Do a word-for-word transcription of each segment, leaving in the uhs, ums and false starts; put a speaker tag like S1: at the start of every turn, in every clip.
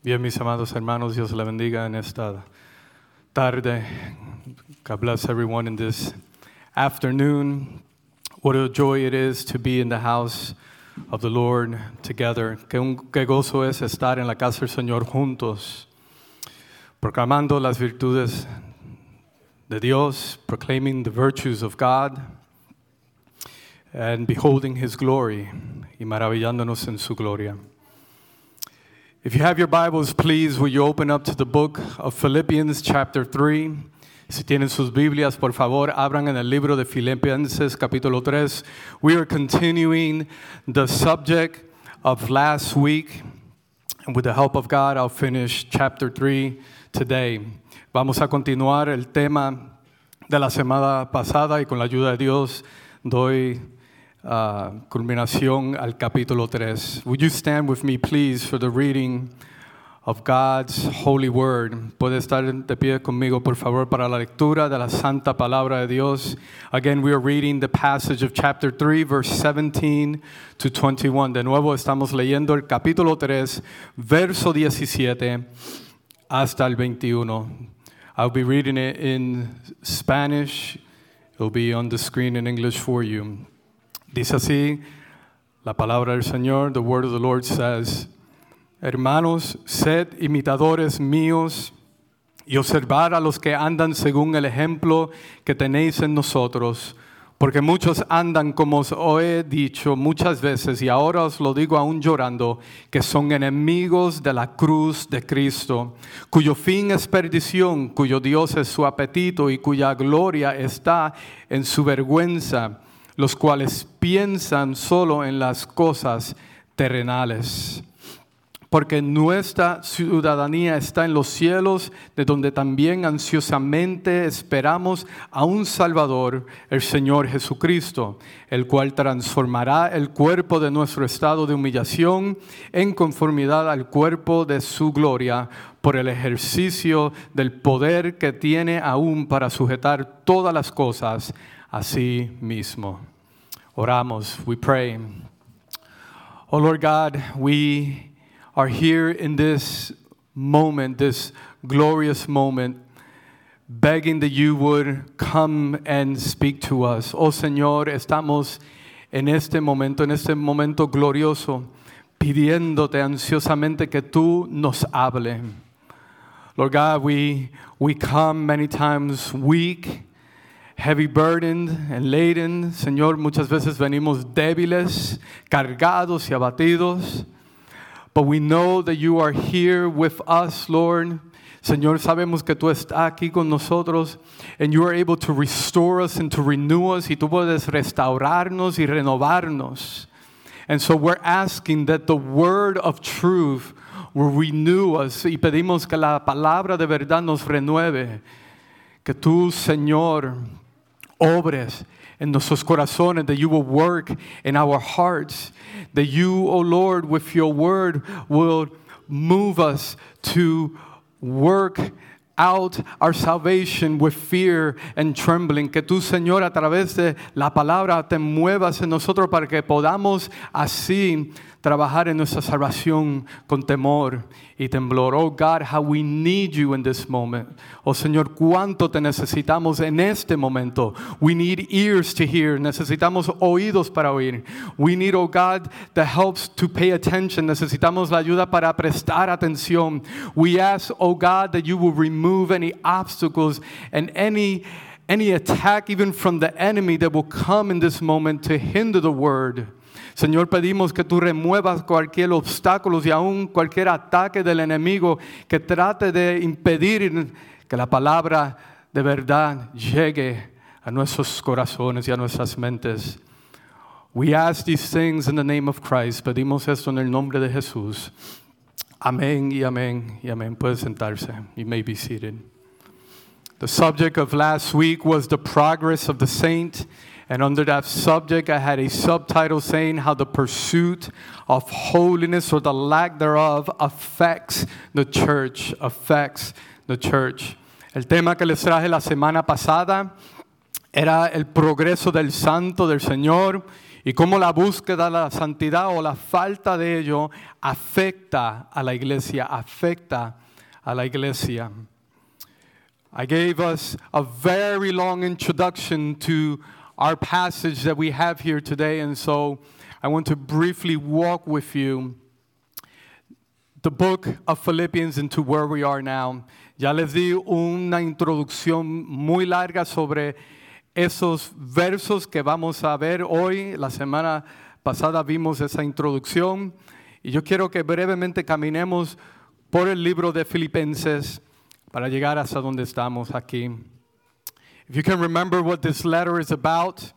S1: Bien, mis amados hermanos, Dios le bendiga en esta tarde. God bless everyone in this afternoon. What a joy it is to be in the house of the Lord together. Qué, un, qué gozo es estar en la casa del Señor juntos, proclamando las virtudes de Dios, proclaiming the virtues of God, and beholding His glory, y maravillándonos en su gloria. If you have your Bibles, please, will you open up to the book of Philippians chapter three. Si tienen sus Biblias, por favor, abran en el libro de Filipenses capítulo tres. We are continuing the subject of last week. And with the help of God, I'll finish chapter three today. Vamos a continuar el tema de la semana pasada y con la ayuda de Dios doy Uh, culminación al capítulo tres. Would you stand with me, please, for the reading of God's holy word? Puede estar de pie conmigo, por favor, para la lectura de la santa palabra de Dios. Again, we are reading the passage of chapter three, verse seventeen to twenty-one. De nuevo, estamos leyendo el capítulo tres, verso diecisiete hasta el veintiuno. I'll be reading it in Spanish. It'll be on the screen in English for you. Dice así la palabra del Señor. The word of the Lord says, hermanos, sed imitadores míos y observad a los que andan según el ejemplo que tenéis en nosotros, porque muchos andan como os he dicho muchas veces, y ahora os lo digo aún llorando, que son enemigos de la cruz de Cristo, cuyo fin es perdición, cuyo Dios es su apetito y cuya gloria está en su vergüenza, los cuales piensan solo en las cosas terrenales. Porque nuestra ciudadanía está en los cielos, de donde también ansiosamente esperamos a un Salvador, el Señor Jesucristo, el cual transformará el cuerpo de nuestro estado de humillación en conformidad al cuerpo de su gloria, por el ejercicio del poder que tiene aún para sujetar todas las cosas a sí mismo. Oramos, we pray. Oh Lord God, we are here in this moment, this glorious moment, begging that you would come and speak to us. Oh Señor, estamos en este momento, en este momento glorioso, pidiéndote ansiosamente que tú nos hable. Lord God, we, we come many times weak, heavy burdened and laden. Señor, muchas veces venimos débiles, cargados y abatidos. But we know that you are here with us, Lord. Señor, sabemos que tú estás aquí con nosotros, and you are able to restore us and to renew us, y tú puedes restaurarnos y renovarnos. And so we're asking that the word of truth will renew us, y pedimos que la palabra de verdad nos renueve. Que tú, Señor, obres en nuestros corazones, that you will work in our hearts, that you, O Lord, with your word will move us to work out our salvation with fear and trembling. Que tú, Señor, a través de la palabra te muevas en nosotros para que podamos así trabajar en nuestra salvación con temor y temblor. Oh God, how we need you in this moment. Oh Señor, cuánto te necesitamos en este momento. We need ears to hear. Necesitamos oídos para oír. We need, oh God, the helps to pay attention. Necesitamos la ayuda para prestar atención. We ask, oh God, that you will remove any obstacles and any any attack even from the enemy that will come in this moment to hinder the word. Señor, pedimos que tú remuevas cualquier obstáculo y aún cualquier ataque del enemigo que trate de impedir que la palabra de verdad llegue a nuestros corazones y a nuestras mentes. We ask these things in the name of Christ. Pedimos esto en el nombre de Jesús. Amén y amén y amén. Puede sentarse. You may be seated. The subject of last week was the progress of the saint. And under that subject, I had a subtitle saying how the pursuit of holiness or the lack thereof affects the church, affects the church. El tema que les traje la semana pasada era el progreso del santo, del Señor, y cómo la búsqueda de la santidad o la falta de ello afecta a la iglesia, afecta a la iglesia. I gave us a very long introduction to our passage that we have here today, and so I want to briefly walk with you the book of Philippians into where we are now. Ya les di una introducción muy larga sobre esos versos que vamos a ver hoy. La semana pasada vimos esa introducción y yo quiero que brevemente caminemos por el libro de Filipenses para llegar hasta donde estamos aquí. If you can remember what this letter is about,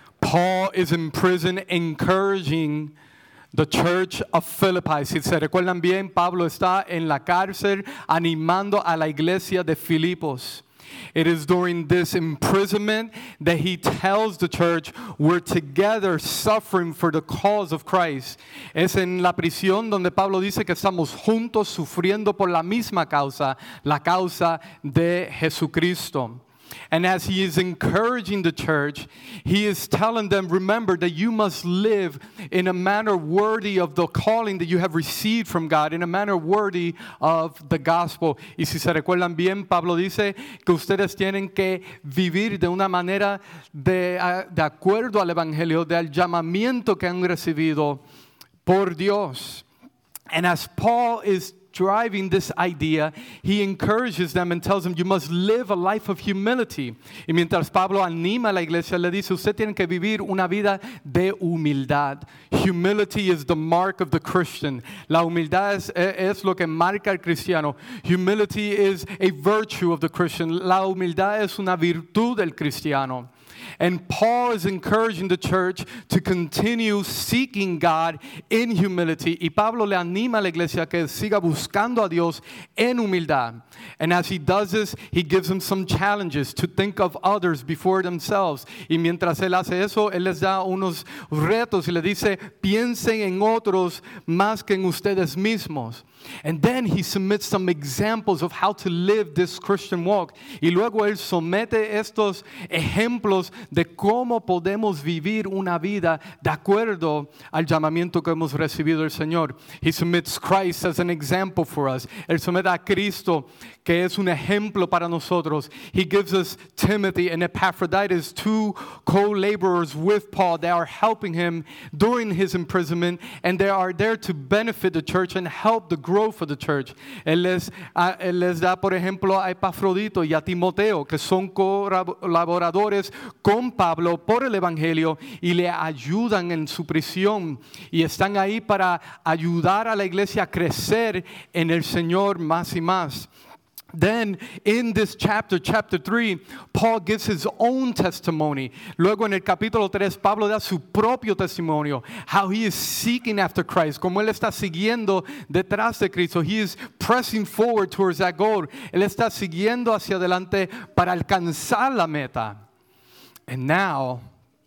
S1: Paul is in prison encouraging the church of Philippi. Si se recuerdan bien, Pablo está en la cárcel animando a la iglesia de Filipos. It is during this imprisonment that he tells the church, we're together suffering for the cause of Christ. Es en la prisión donde Pablo dice que estamos juntos sufriendo por la misma causa, la causa de Jesucristo. And as he is encouraging the church, he is telling them, remember that you must live in a manner worthy of the calling that you have received from God, in a manner worthy of the gospel. Y si se recuerdan bien, Pablo dice que ustedes tienen que vivir de una manera de, de acuerdo al evangelio, del llamamiento que han recibido por Dios. And as Paul is driving this idea, he encourages them and tells them, you must live a life of humility. Y mientras Pablo anima a la iglesia, le dice, usted tiene que vivir una vida de humildad. Humility is the mark of the Christian. La humildad es, es lo que marca al cristiano. Humility is a virtue of the Christian. La humildad es una virtud del cristiano. And Paul is encouraging the church to continue seeking God in humility. Y Pablo le anima a la iglesia que siga buscando a Dios en humildad. And as he does this, he gives them some challenges to think of others before themselves. Y mientras él hace eso, él les da unos retos y le dice, piensen en otros más que en ustedes mismos. And then he submits some examples of how to live this Christian walk. Y luego él somete estos ejemplos de cómo podemos vivir una vida de acuerdo al llamamiento que hemos recibido del Señor. He submits Christ as an example for us. Él somete a Cristo, que es un ejemplo para nosotros. He gives us Timothy and Epaphroditus, two co-laborers with Paul. They are helping him during his imprisonment, and they are there to benefit the church and help the growth of the church. Él les, a, él les da, por ejemplo, a Epafrodito y a Timoteo, que son colaboradores con Pablo por el Evangelio y le ayudan en su prisión y están ahí para ayudar a la iglesia a crecer en el Señor más y más. Then in this chapter, chapter three, Paul gives his own testimony. Luego en el capítulo tres, Pablo da su propio testimonio. How he is seeking after Christ. Como él está siguiendo detrás de Cristo. He is pressing forward towards that goal. Él está siguiendo hacia adelante para alcanzar la meta. And now,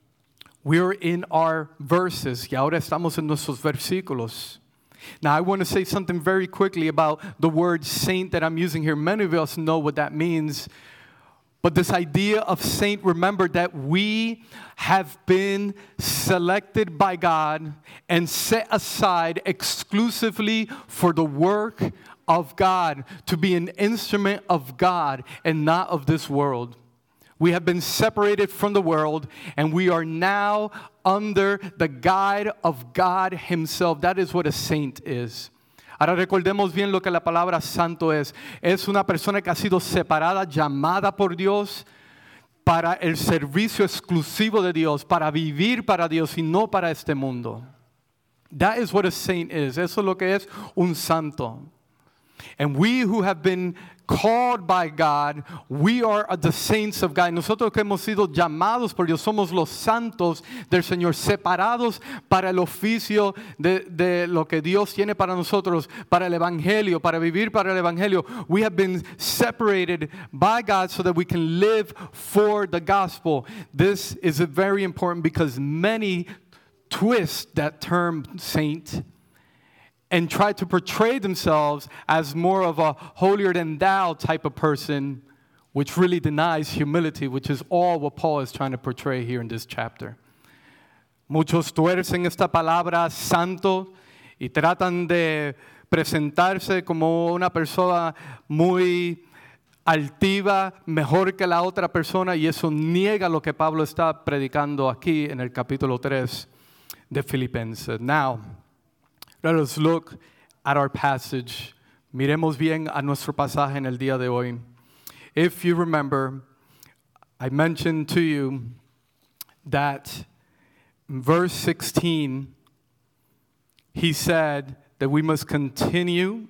S1: we're in our verses. Y ahora estamos en nuestros versículos. Now, I want to say something very quickly about the word saint that I'm using here. Many of us know what that means. But this idea of saint, remember that we have been selected by God and set aside exclusively for the work of God, to be an instrument of God and not of this world. We have been separated from the world, and we are now under the guide of God Himself. That is what a saint is. Ahora recordemos bien lo que la palabra santo es. Es una persona que ha sido separada, llamada por Dios para el servicio exclusivo de Dios, para vivir para Dios y no para este mundo. That is what a saint is. Eso es lo que es un santo. And we who have been called by God, we are the saints of God. Nosotros que hemos sido llamados por Dios, somos los santos del Señor, separados para el oficio de, de lo que Dios tiene para nosotros, para el Evangelio, para vivir para el Evangelio. We have been separated by God so that we can live for the gospel. This is very important because many twist that term saint and try to portray themselves as more of a holier than thou type of person which really denies humility, which is all what Paul is trying to portray here in this chapter. Muchos tuercen esta palabra santo y tratan de presentarse como una persona muy altiva, mejor que la otra persona, y eso niega lo que Pablo está predicando aquí en el capítulo tres de Filipenses. Now, let us look at our passage. Miremos bien a nuestro pasaje en el día de hoy. If you remember, I mentioned to you that in verse sixteen, he said that we must continue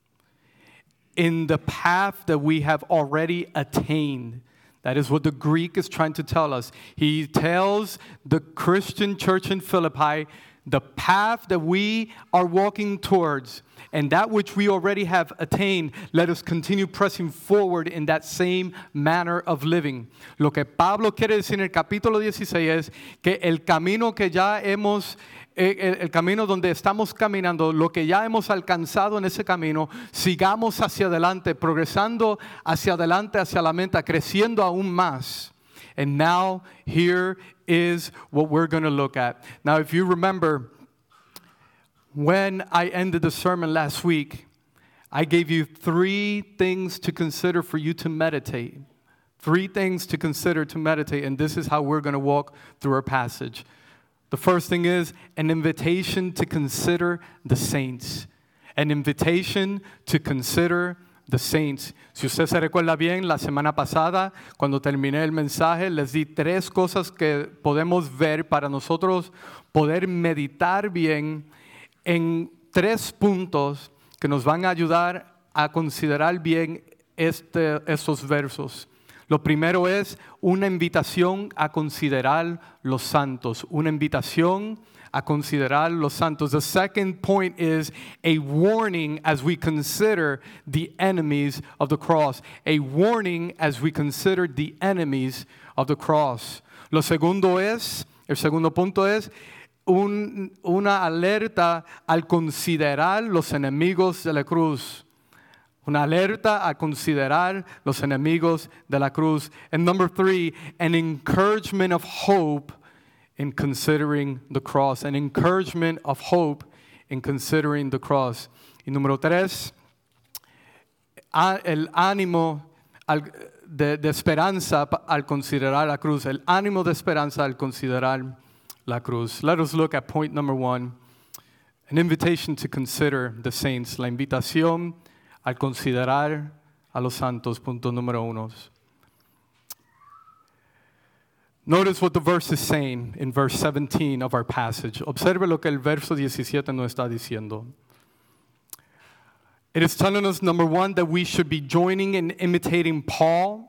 S1: in the path that we have already attained. That is what the Greek is trying to tell us. He tells the Christian church in Philippi the path that we are walking towards, and that which we already have attained, let us continue pressing forward in that same manner of living. Lo que Pablo quiere decir en el capítulo dieciséis es que el camino que ya hemos El, el camino donde estamos caminando, lo que ya hemos alcanzado en ese camino, sigamos hacia adelante, progresando hacia adelante, hacia la meta, creciendo aún más. And now, here is what we're going to look at. Now, if you remember, when I ended the sermon last week, I gave you three things to consider for you to meditate. Three things to consider to meditate, and this is how we're going to walk through our passage. The first thing is an invitation to consider the saints. An invitation to consider the saints. Si usted se recuerda bien, la semana pasada, cuando terminé el mensaje, les di tres cosas que podemos ver para nosotros poder meditar bien en tres puntos que nos van a ayudar a considerar bien este, estos versos. Lo primero es una invitación a considerar los santos. Una invitación a considerar los santos. The second point is a warning as we consider the enemies of the cross. A warning as we consider the enemies of the cross. Lo segundo es, el segundo punto es un, una alerta al considerar los enemigos de la cruz. Una alerta a considerar los enemigos de la cruz. And number three, an encouragement of hope in considering the cross. An encouragement of hope in considering the cross. Y número tres, el ánimo de, de esperanza al considerar la cruz. El ánimo de esperanza al considerar la cruz. Let us look at point number one. An invitation to consider the saints. La invitación al considerar a los santos, punto número uno. Notice what the verse is saying in verse seventeen of our passage. Observe lo que el verso diecisiete nos está diciendo. It is telling us, number one, that we should be joining and imitating Paul.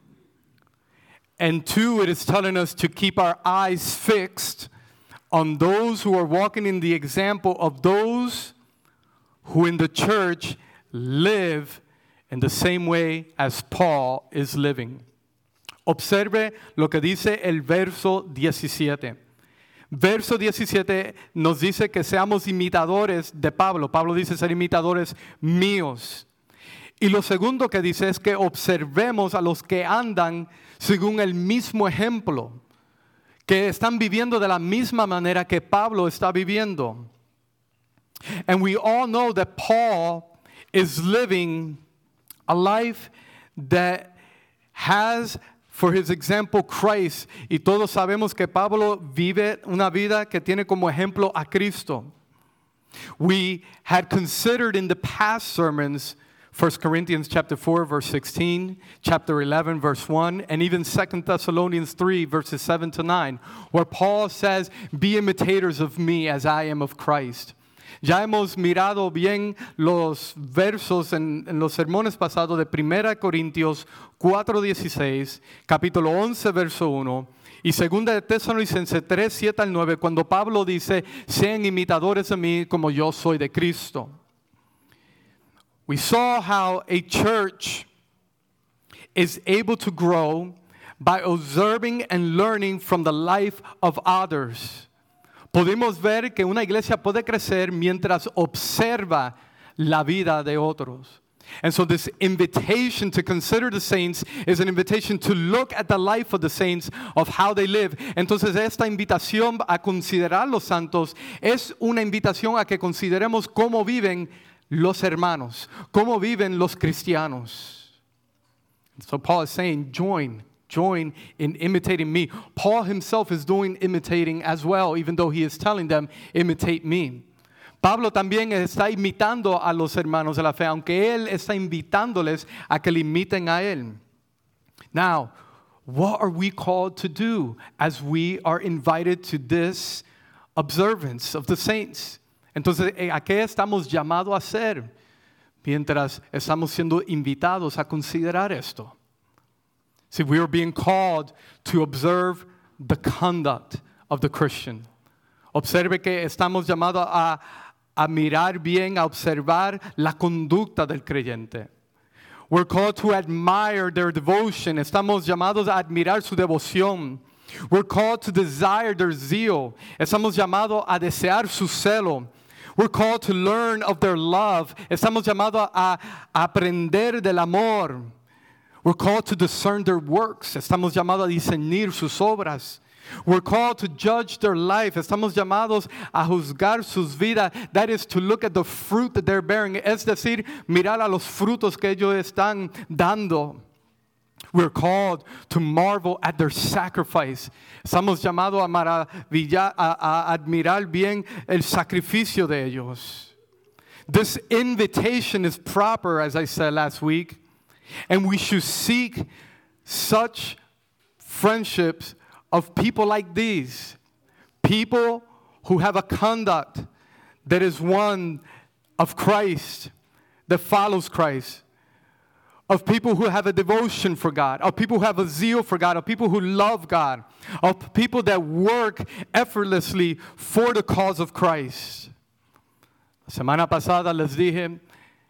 S1: And two, it is telling us to keep our eyes fixed on those who are walking in the example of those who in the church live in the same way as Paul is living. Observe lo que dice el verso diecisiete. Verso diecisiete nos dice que seamos imitadores de Pablo. Pablo dice ser imitadores míos. Y lo segundo que dice es que observemos a los que andan según el mismo ejemplo, que están viviendo de la misma manera que Pablo está viviendo. And we all know that Paul is living a life that has for his example Christ. Y todos sabemos que Pablo vive una vida que tiene como ejemplo a Cristo. We had considered in the past sermons First Corinthians chapter four verse sixteen, chapter eleven verse one, and even Second Thessalonians three verses seven to nine, where Paul says, "Be imitators of me as I am of Christ." Ya hemos mirado bien los versos en, en los sermones pasados de Primera Corintios cuatro dieciséis, capítulo once, verso uno, y Segunda de Tesalonicenses tres, siete al nueve, cuando Pablo dice, sean imitadores de mí como yo soy de Cristo. We saw how a church is able to grow by observing and learning from the life of others. Podemos ver que una iglesia puede crecer mientras observa la vida de otros. And so this invitation to consider the saints is an invitation to look at the life of the saints, of how they live. Entonces esta invitación a considerar los santos es una invitación a que consideremos cómo viven los hermanos, cómo viven los cristianos. So Paul is saying, join, join in imitating me. Paul himself is doing imitating as well, even though he is telling them, imitate me. Pablo también está imitando a los hermanos de la fe, aunque él está invitándoles a que le imiten a él. Now, what are we called to do as we are invited to this observance of the saints? Entonces, ¿a qué estamos llamados a hacer mientras estamos siendo invitados a considerar esto? See, we are being called to observe the conduct of the Christian. Observe que estamos llamados a a mirar bien, a observar la conducta del creyente. We're called to admire their devotion. Estamos llamados a admirar su devoción. We're called to desire their zeal. Estamos llamados a desear su celo. We're called to learn of their love. Estamos llamados a, a aprender del amor. We're called to discern their works. Estamos llamados a discernir sus obras. We're called to judge their life. Estamos llamados a juzgar sus vidas. That is to look at the fruit that they're bearing. Es decir, mirar a los frutos que ellos están dando. We're called to marvel at their sacrifice. Estamos llamados a maravillar, a, a admirar bien el sacrificio de ellos. This invitation is proper, as I said last week, and we should seek such friendships of people like these, people who have a conduct that is one of Christ, that follows Christ, of people who have a devotion for God, of people who have a zeal for God, of people who love God, of people that work effortlessly for the cause of Christ. La semana pasada les dije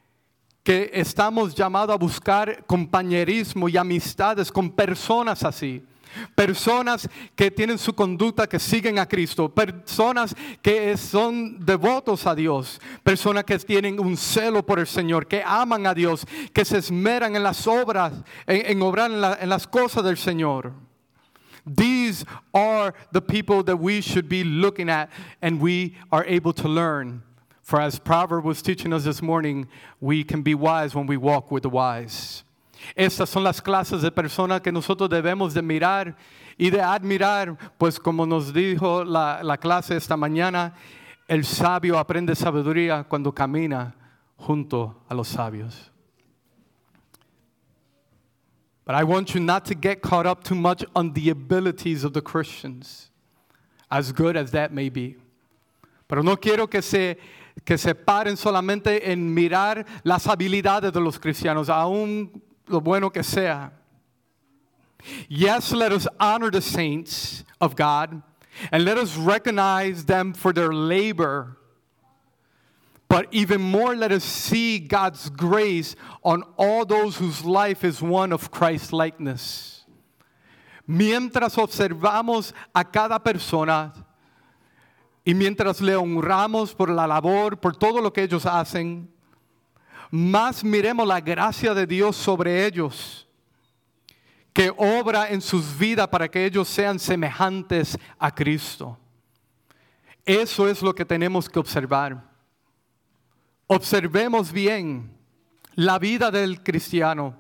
S1: que estamos llamados a buscar compañerismo y amistades con personas así. Personas que tienen su conducta, que siguen a Cristo. Personas que son devotos a Dios. Personas que tienen un celo por el Señor, que aman a Dios, que se esmeran en las obras, en, en obrar en, la, en las cosas del Señor. These are the people that we should be looking at and we are able to learn. For as Proverbs was teaching us this morning, we can be wise when we walk with the wise. Estas son las clases de personas que nosotros debemos de mirar y de admirar, pues como nos dijo la, la clase esta mañana, el sabio aprende sabiduría cuando camina junto a los sabios. But I want you not to get caught up too much on the abilities of the Christians, as good as that may be. Pero no quiero que se, que se paren solamente en mirar las habilidades de los cristianos, aún lo bueno que sea. Yes, let us honor the saints of God, and let us recognize them for their labor. But even more, let us see God's grace on all those whose life is one of Christ-likeness. Mientras observamos a cada persona y mientras le honramos por la labor, por todo lo que ellos hacen, más miremos la gracia de Dios sobre ellos, que obra en sus vidas para que ellos sean semejantes a Cristo. Eso es lo que tenemos que observar. Observemos bien la vida del cristiano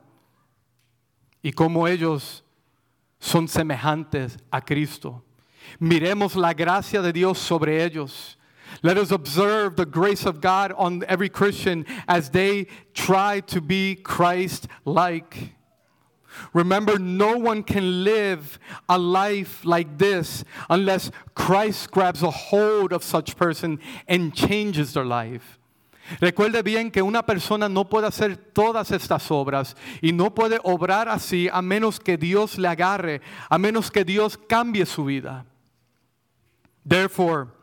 S1: y cómo ellos son semejantes a Cristo. Miremos la gracia de Dios sobre ellos. Let us observe the grace of God on every Christian as they try to be Christ-like. Remember, no one can live a life like this unless Christ grabs a hold of such person and changes their life. Recuerde bien que una persona no puede hacer todas estas obras y no puede obrar así a menos que Dios le agarre, a menos que Dios cambie su vida. Therefore,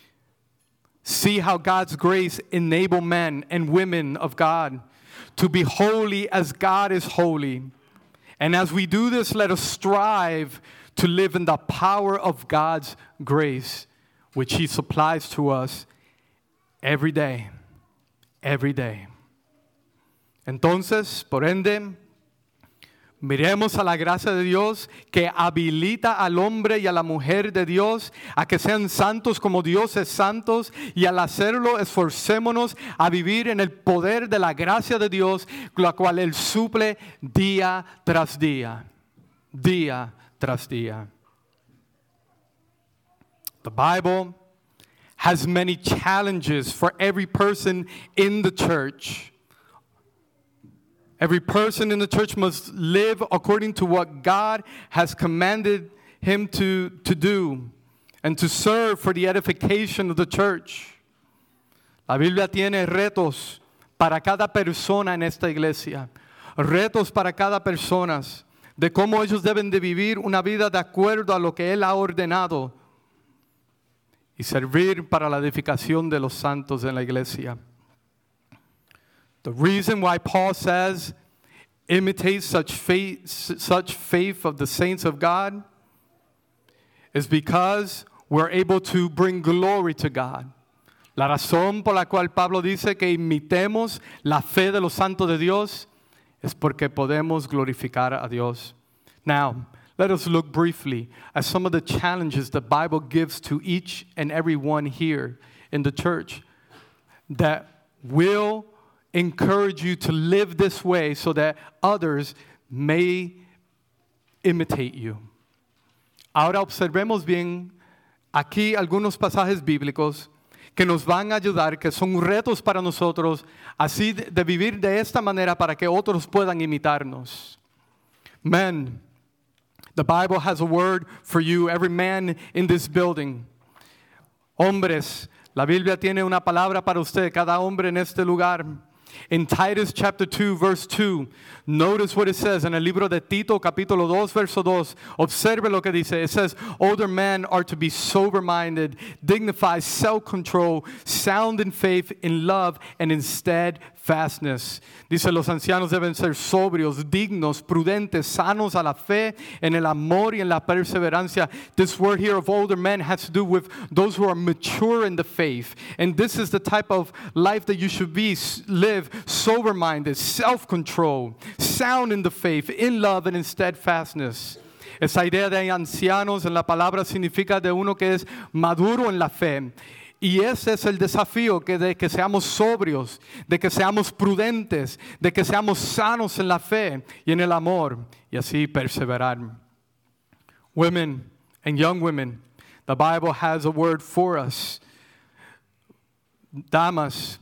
S1: see how God's grace enables men and women of God to be holy as God is holy. And as we do this, let us strive to live in the power of God's grace, which He supplies to us every day, every day. Entonces, por ende, miremos a la gracia de Dios que habilita al hombre y a la mujer de Dios a que sean santos como Dios es santos, y al hacerlo esforcémonos a vivir en el poder de la gracia de Dios, la cual Él suple día tras día, día tras día. The Bible has many challenges for every person in the church. Every person in the church must live according to what God has commanded him to, to do and to serve for the edification of the church. La Biblia tiene retos para cada persona en esta iglesia. Retos para cada persona de cómo ellos deben de vivir una vida de acuerdo a lo que Él ha ordenado y servir para la edificación de los santos en la iglesia. The reason why Paul says, imitate such faith, such faith of the saints of God is because we're able to bring glory to God. La razón por la cual Pablo dice que imitemos la fe de los santos de Dios es porque podemos glorificar a Dios. Now, let us look briefly at some of the challenges the Bible gives to each and every one here in the church that will encourage you to live this way so that others may imitate you. Ahora observemos bien aquí algunos pasajes bíblicos que nos van a ayudar, que son retos para nosotros, así de, de vivir de esta manera para que otros puedan imitarnos. Men, the Bible has a word for you, every man in this building. Hombres, la Biblia tiene una palabra para usted, cada hombre en este lugar. In Titus chapter two, verse two, notice what it says in el libro de Tito, capítulo dos, verso dos. Observe lo que dice. It says, older men are to be sober-minded, dignified, self-control, sound in faith, in love, and in steadfastness. Dice, los ancianos deben ser sobrios, dignos, prudentes, sanos a la fe, en el amor y en la perseverancia. This word here of older men has to do with those who are mature in the faith. And this is the type of life that you should be, live sober-minded, self-control, sound in the faith, in love and in steadfastness. Esa idea de ancianos en la palabra significa de uno que es maduro en la fe. Y ese es el desafío, que de que seamos sobrios, de que seamos prudentes, de que seamos sanos en la fe y en el amor, y así perseverar. Women and young women, the Bible has a word for us. Damas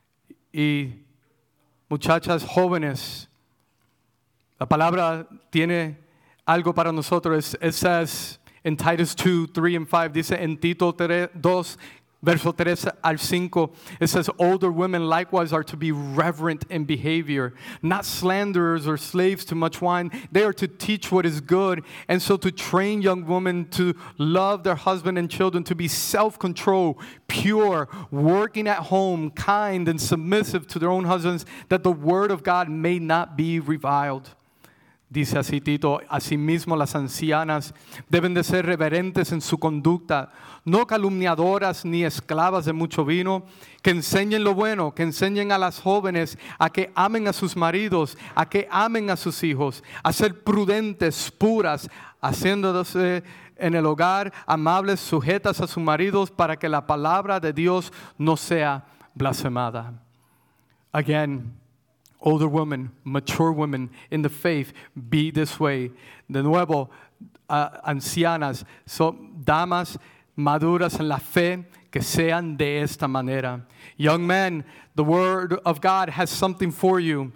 S1: y muchachas jóvenes, la palabra tiene algo para nosotros. It says in Titus two, three and five, dice en Tito dos, verso tres al cinco, it says, older women likewise are to be reverent in behavior, not slanderers or slaves to much wine. They are to teach what is good, and so to train young women to love their husband and children, to be self-controlled, pure, working at home, kind and submissive to their own husbands, that the word of God may not be reviled. Dice así Tito, asimismo las ancianas deben de ser reverentes en su conducta, no calumniadoras ni esclavas de mucho vino, que enseñen lo bueno, que enseñen a las jóvenes a que amen a sus maridos, a que amen a sus hijos, a ser prudentes, puras, haciéndose en el hogar amables, sujetas a sus maridos, para que la palabra de Dios no sea blasfemada. Again, older women, mature women in the faith, be this way. De nuevo, uh, ancianas, so, damas maduras en la fe, que sean de esta manera. Young men, the word of God has something for you.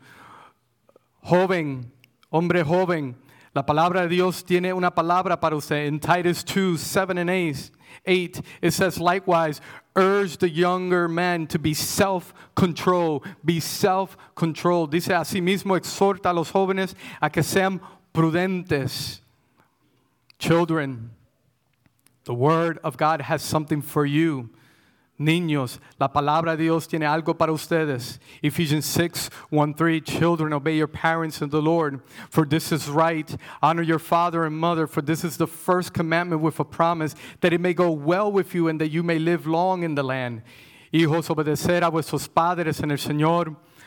S1: Joven, hombre joven, la palabra de Dios tiene una palabra para usted. In Titus two, seven and eight, eight, it says, likewise, urge the younger men to be self-controlled, be self-controlled. Dice asimismo, exhorta a los jóvenes a que sean prudentes. Children, the word of God has something for you. Niños, la palabra de Dios tiene algo para ustedes. Ephesians six, one, three, children, obey your parents in the Lord, for this is right. Honor your father and mother, for this is the first commandment with a promise, that it may go well with you and that you may live long in the land. Hijos, obedecer a vuestros padres en el Señor,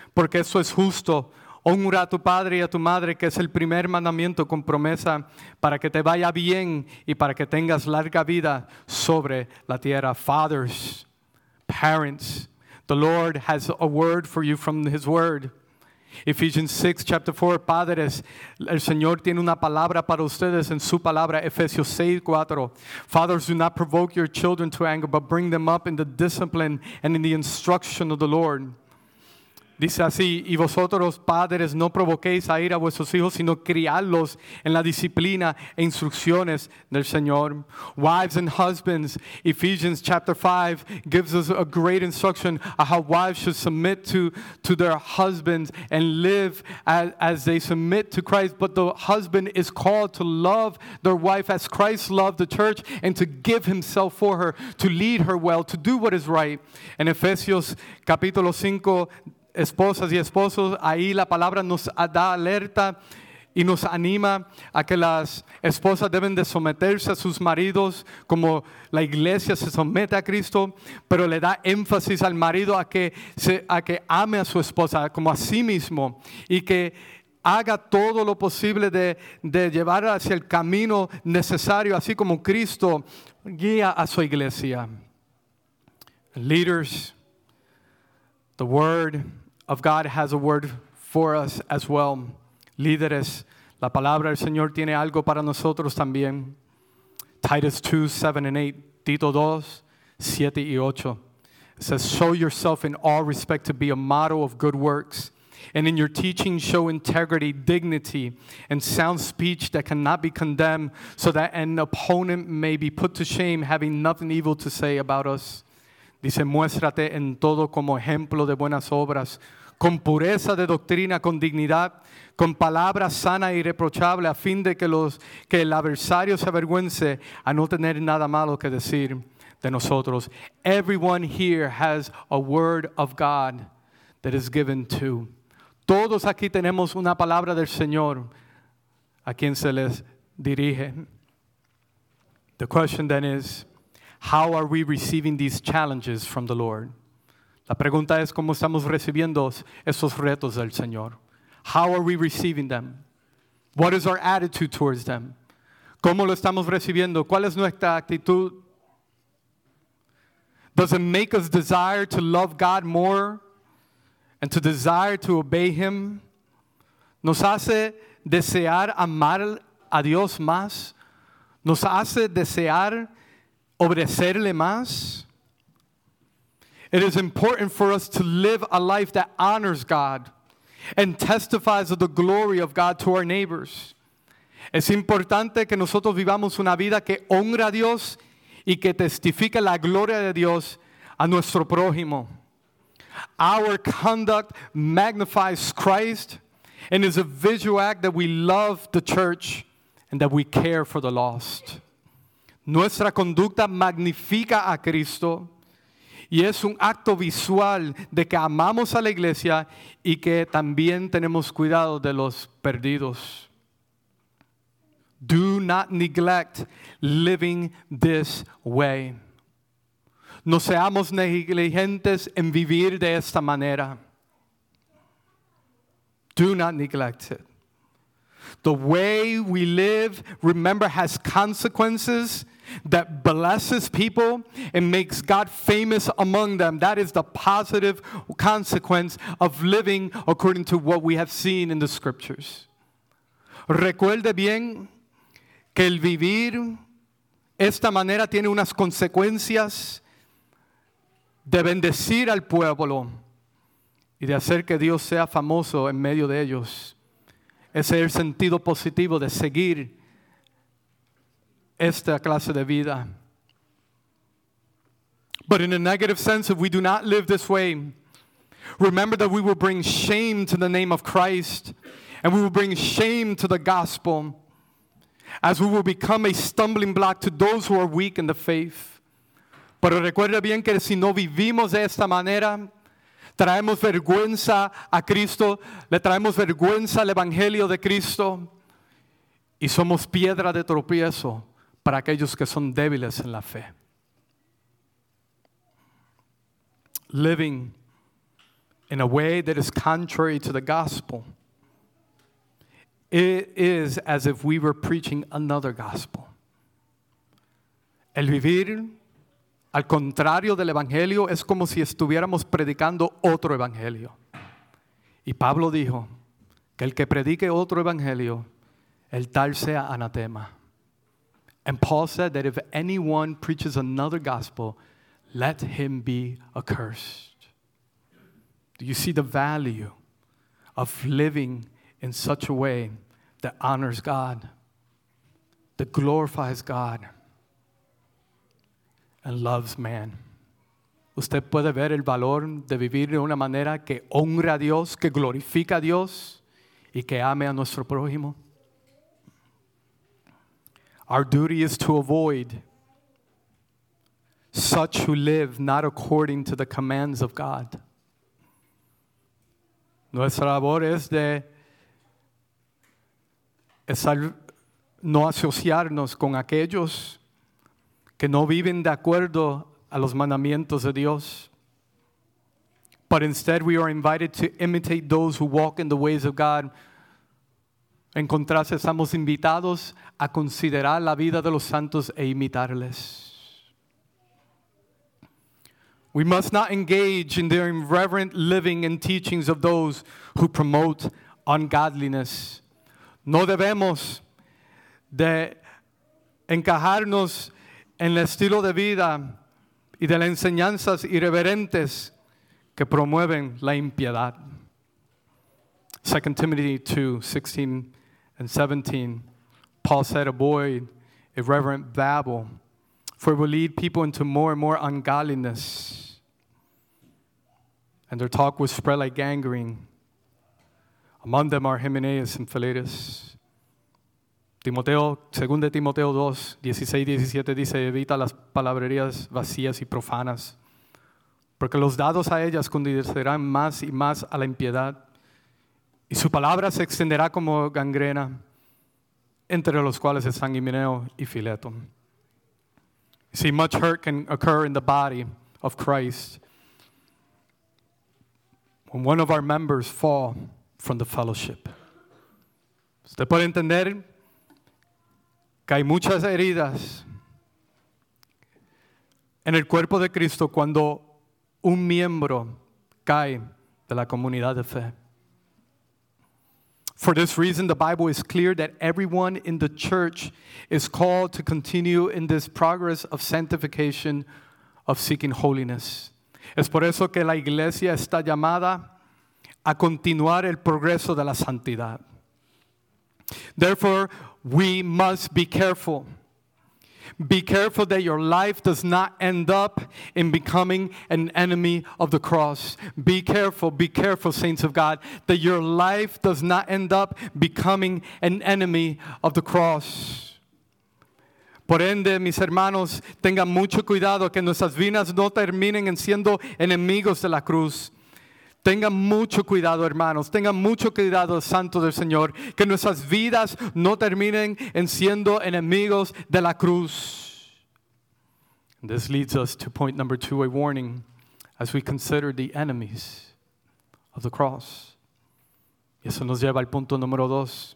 S1: porque eso es justo. Honra a tu padre y a tu madre, que es el primer mandamiento con promesa para que te vaya bien y para que tengas larga vida sobre la tierra. Fathers, parents, the Lord has a word for you from His word. Ephesians six, chapter four, padres, el Señor tiene una palabra para ustedes en su palabra. Efesios seis, cuatro. Fathers, do not provoke your children to anger, but bring them up in the discipline and in the instruction of the Lord. Dice así, y vosotros padres no provoquéis a ira a vuestros hijos, sino criadlos en la disciplina e instrucciones del Señor. Wives and husbands, Ephesians chapter five gives us a great instruction on how wives should submit to, to their husbands and live as, as they submit to Christ. But the husband is called to love their wife as Christ loved the church and to give himself for her, to lead her well, to do what is right. En Efesios capítulo cinco, esposas y esposos, ahí la palabra nos da alerta y nos anima a que las esposas deben de someterse a sus maridos como la iglesia se somete a Cristo, pero le da énfasis al marido a que, se, a que ame a su esposa como a sí mismo y que haga todo lo posible de, de llevar hacia el camino necesario, así como Cristo guía a su iglesia. Leaders, the word of God has a word for us as well. Líderes, la palabra del Señor tiene algo para nosotros también. Titus two, seven and eight. Tito dos, siete y ocho. It says, show yourself in all respect to be a model of good works. And in your teaching show integrity, dignity, and sound speech that cannot be condemned, so that an opponent may be put to shame, having nothing evil to say about us. Dice, muéstrate en todo como ejemplo de buenas obras, con pureza de doctrina, con dignidad, con palabra sana y irreprochable, a fin de que, los, que el adversario se avergüence a no tener nada malo que decir de nosotros. Everyone here has a word of God that is given to. Todos aquí tenemos una palabra del Señor a quien se les dirige. The question then is, how are we receiving these challenges from the Lord? La pregunta es cómo estamos recibiendo esos retos del Señor. How are we receiving them? What is our attitude towards them? ¿Cómo lo estamos recibiendo? ¿Cuál es nuestra actitud? Does it make us desire to love God more and to desire to obey Him? ¿Nos hace desear amar a Dios más? ¿Nos hace desear obedecerle más? It is important for us to live a life that honors God and testifies of the glory of God to our neighbors. Es importante que nosotros vivamos una vida que honra a Dios y que testifique la gloria de Dios a nuestro prójimo. Our conduct magnifies Christ and is a visual act that we love the church and that we care for the lost. Nuestra conducta magnifica a Cristo y es un acto visual de que amamos a la iglesia y que también tenemos cuidado de los perdidos. Do not neglect living this way. No seamos negligentes en vivir de esta manera. Do not neglect it. The way we live, remember, has consequences that blesses people and makes God famous among them. That is the positive consequence of living according to what we have seen in the scriptures. Recuerde bien que el vivir esta manera tiene unas consecuencias de bendecir al pueblo y de hacer que Dios sea famoso en medio de ellos. Ese es el sentido positivo de seguir esta clase de vida. But in a negative sense, if we do not live this way, remember that we will bring shame to the name of Christ, and we will bring shame to the gospel, as we will become a stumbling block to those who are weak in the faith. Pero recuerda bien que si no vivimos de esta manera, traemos vergüenza a Cristo, le traemos vergüenza al Evangelio de Cristo y somos piedra de tropiezo para aquellos que son débiles en la fe. Living in a way that is contrary to the gospel, it is as if we were preaching another gospel. El vivir al contrario del evangelio es como si estuviéramos predicando otro evangelio. Y Pablo dijo que el que predique otro evangelio, el tal sea anatema. And Paul said that if anyone preaches another gospel, let him be accursed. Do you see the value of living in such a way that honors God, that glorifies God, and loves man? Usted puede ver el valor de vivir de una manera que honra a Dios, que glorifica a Dios y que ame a nuestro prójimo. Our duty is to avoid such who live not according to the commands of God. Nuestra labor es de estar, no asociarnos con aquellos que no viven de acuerdo a los mandamientos de Dios. But instead we are invited to imitate those who walk in the ways of God. En contraste, estamos invitados a considerar la vida de los santos e imitarles. We must not engage in the irreverent living and teachings of those who promote ungodliness. No debemos de encajarnos en el estilo de vida y de las enseñanzas irreverentes que promueven la impiedad. Second Timothy two, sixteen and seventeen, Paul said, avoid irreverent babble, for it will lead people into more and more ungodliness, and their talk will spread like gangrene. Among them are Hymenaeus and Philetus. Timoteo, segundo de Timoteo dos, dieciséis, diecisiete dice, evita las palabrerías vacías y profanas, porque los dados a ellas conducirán más y más a la impiedad, y su palabra se extenderá como gangrena, entre los cuales están Himeneo y Fileto. You see, much hurt can occur in the body of Christ when one of our members fall from the fellowship. Usted puede entender que hay muchas heridas en el cuerpo de Cristo cuando un miembro cae de la comunidad de fe. For this reason, the Bible is clear that everyone in the church is called to continue in this progress of sanctification, of seeking holiness. Es por eso que la iglesia está llamada a continuar el progreso de la santidad. Therefore, we must be careful. Be careful that your life does not end up in becoming an enemy of the cross. Be careful, be careful, saints of God, that your life does not end up becoming an enemy of the cross. Por ende, mis hermanos, tengan mucho cuidado que nuestras vidas no terminen en siendo enemigos de la cruz. Tengan mucho cuidado, hermanos, tengan mucho cuidado, santo del Señor, que nuestras vidas no terminen en siendo enemigos de la cruz. And this leads us to point number two, a warning, as we consider the enemies of the cross. Y eso nos lleva al punto número dos,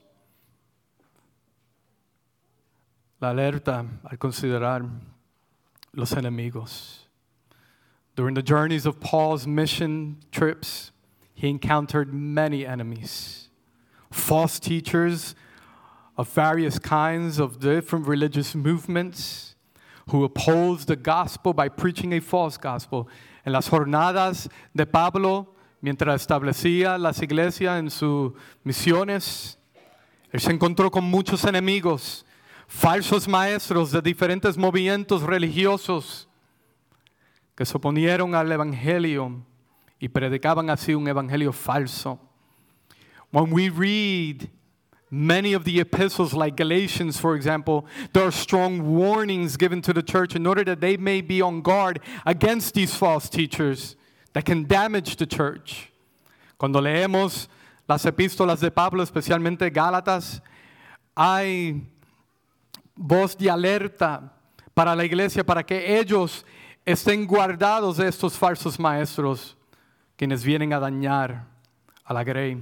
S1: la alerta al considerar los enemigos. During the journeys of Paul's mission trips, he encountered many enemies. False teachers of various kinds of different religious movements who opposed the gospel by preaching a false gospel. En las jornadas de Pablo, mientras establecía las iglesias en sus misiones, él se encontró con muchos enemigos, falsos maestros de diferentes movimientos religiosos, que se oponieron al evangelio y predicaban así un evangelio falso. When we read many of the epistles like Galatians, for example, there are strong warnings given to the church in order that they may be on guard against these false teachers that can damage the church. Cuando leemos las epístolas de Pablo, especialmente Gálatas, hay voz de alerta para la iglesia para que ellos estén guardados de estos falsos maestros quienes vienen a dañar a la grey.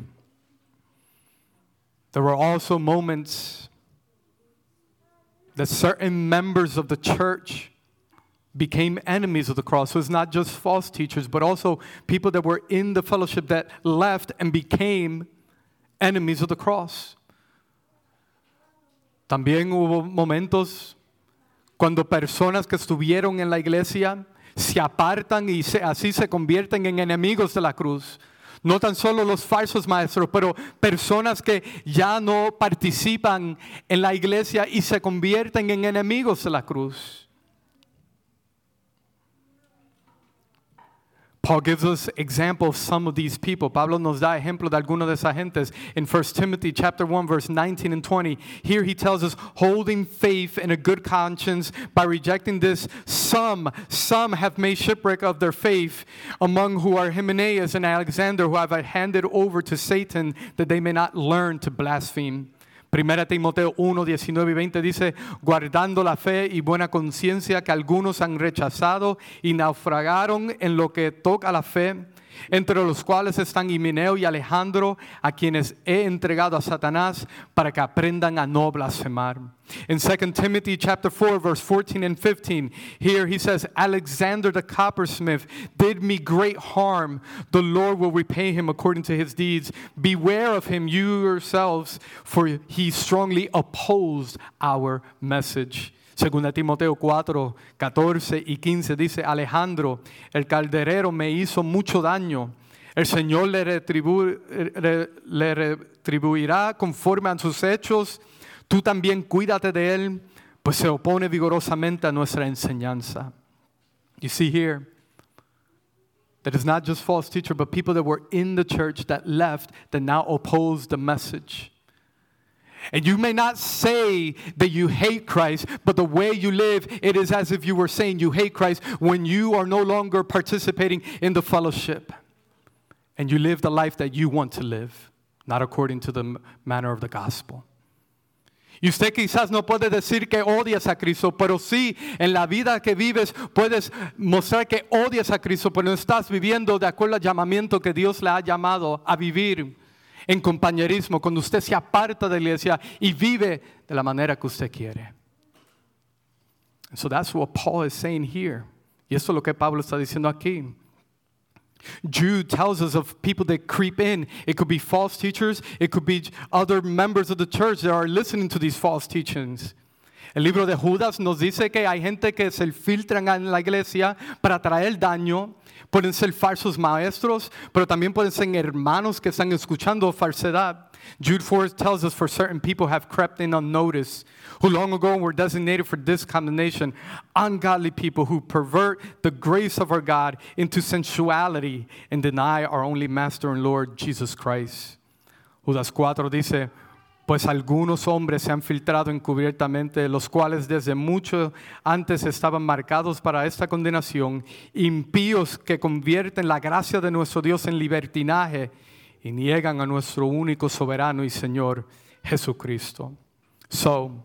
S1: There were also moments that certain members of the church became enemies of the cross. So it's not just false teachers, but also people that were in the fellowship that left and became enemies of the cross. También hubo momentos cuando personas que estuvieron en la iglesia se apartan y se, así se convierten en enemigos de la cruz. No tan solo los falsos maestros, pero personas que ya no participan en la iglesia y se convierten en enemigos de la cruz. Paul gives us example of some of these people. Pablo nos da ejemplo de algunos de esas gentes in First Timothy chapter one verse nineteen and twenty. Here he tells us, holding faith and a good conscience by rejecting this, some, some have made shipwreck of their faith, among who are Hymenaeus and Alexander, who have handed over to Satan that they may not learn to blaspheme. Primera Timoteo uno, diecinueve y veinte dice, guardando la fe y buena conciencia que algunos han rechazado y naufragaron en lo que toca a la fe, entre los cuales están Himeneo y Alejandro, a quienes he entregado a Satanás para que aprendan a no blasfemar. In Second Timothy chapter four, verse fourteen and fifteen, here he says, Alexander the coppersmith did me great harm. The Lord will repay him according to his deeds. Beware of him, you yourselves, for he strongly opposed our message. Segunda Timoteo cuatro, catorce y quince dice, Alejandro, el calderero me hizo mucho daño. El Señor le, retribu- re- le retribuirá conforme a sus hechos. Tú también cuídate de él, pues se opone vigorosamente a nuestra enseñanza. You see here, that it's not just false teachers, but people that were in the church that left, that now oppose the message. And you may not say that you hate Christ, but the way you live, it is as if you were saying you hate Christ when you are no longer participating in the fellowship. And you live the life that you want to live, not according to the manner of the gospel. Y usted quizás no puede decir que odias a Cristo, pero sí, en la vida que vives puedes mostrar que odias a Cristo, pero no estás viviendo de acuerdo al llamamiento que Dios le ha llamado a vivir. En compañerismo, cuando usted se aparta de la iglesia y vive de la manera que usted quiere. And so that's what Paul is saying here. Y eso es lo que Pablo está diciendo aquí. Jude tells us of people that creep in. It could be false teachers. It could be other members of the church that are listening to these false teachings. El libro de Judas nos dice que hay gente que se filtran en la iglesia para traer daño. Pueden ser falsos maestros, pero también pueden ser hermanos que están escuchando falsedad. Jude four tells us, for certain people have crept in unnoticed, who long ago were designated for this condemnation, ungodly people who pervert the grace of our God into sensuality and deny our only Master and Lord, Jesus Christ. Judas cuatro dice, pues algunos hombres se han filtrado encubiertamente, los cuales desde mucho antes estaban marcados para esta condenación, impíos que convierten la gracia de nuestro Dios en libertinaje y niegan a nuestro único soberano y Señor Jesucristo. So,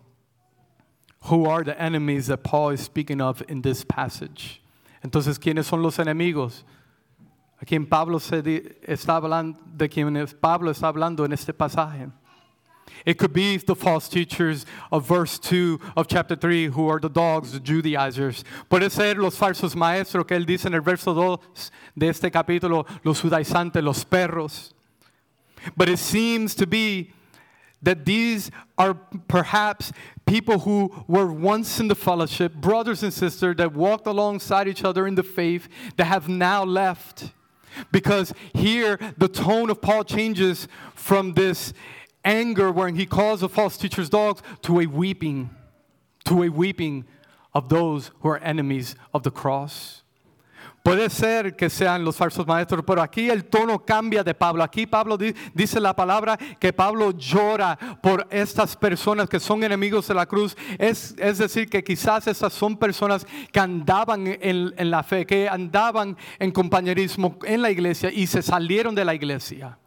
S1: who are the enemies that Paul is speaking of in this passage? Entonces, ¿quiénes son los enemigos? A quien Pablo se di, está hablando, de quienes Pablo está hablando en este pasaje. It could be the false teachers of verse two of chapter three, who are the dogs, the Judaizers. Puede ser los falsos maestros que él dice en el verso dos de este capítulo, los judaizantes, los perros. But it seems to be that these are perhaps people who were once in the fellowship, brothers and sisters that walked alongside each other in the faith, that have now left. Because here the tone of Paul changes from this anger when he calls the false teachers dogs to a weeping, to a weeping of those who are enemies of the cross. Puede ser que sean los falsos maestros, pero aquí el tono cambia de Pablo. Aquí Pablo di, dice la palabra que Pablo llora por estas personas que son enemigos de la cruz. Es, es decir, que quizás estas son personas que andaban en, en la fe, que andaban en compañerismo en la iglesia y se salieron de la iglesia.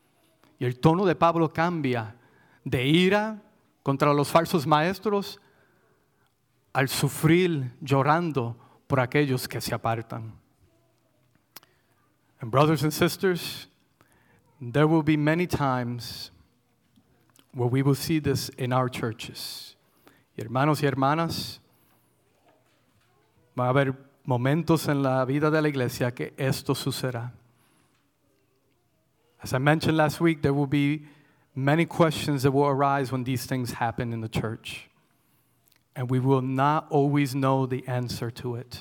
S1: Y el tono de Pablo cambia de ira contra los falsos maestros al sufrir llorando por aquellos que se apartan. And brothers and sisters, there will be many times where we will see this in our churches. Y hermanos y hermanas, va a haber momentos en la vida de la iglesia que esto sucederá. As I mentioned last week, there will be many questions that will arise when these things happen in the church. And we will not always know the answer to it.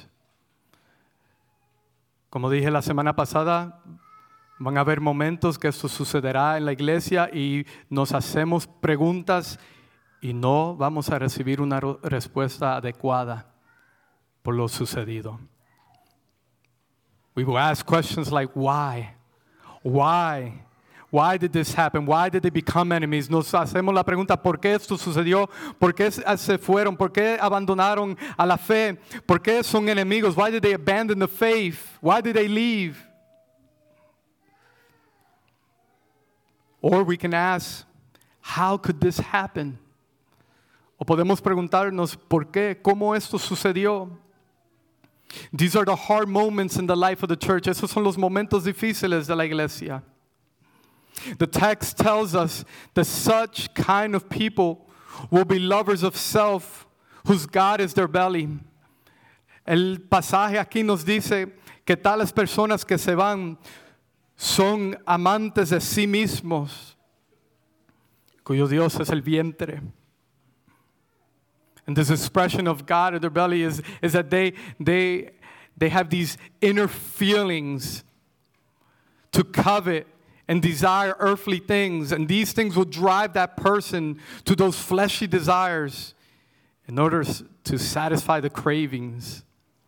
S1: Como dije la semana pasada, van a haber momentos que esto sucederá en la iglesia y nos hacemos preguntas y no vamos a recibir una respuesta adecuada por lo sucedido. We will ask questions like, why? Why? Why did this happen? Why did they become enemies? Nos hacemos la pregunta, ¿por qué esto sucedió? ¿Por qué se fueron? ¿Por qué abandonaron a la fe? ¿Por qué son enemigos? Why did they abandon the faith? Why did they leave? Or we can ask, how could this happen? O podemos preguntarnos, ¿por qué? ¿Cómo esto sucedió? These are the hard moments in the life of the church. Esos son los momentos difíciles de la iglesia. The text tells us that such kind of people will be lovers of self, whose God is their belly. El pasaje aquí nos dice que tales personas que se van son amantes de sí mismos, cuyo Dios es el vientre. And this expression of God in their belly is, is that they, they, they have these inner feelings to covet and desire earthly things. And these things will drive that person to those fleshy desires in order to satisfy the cravings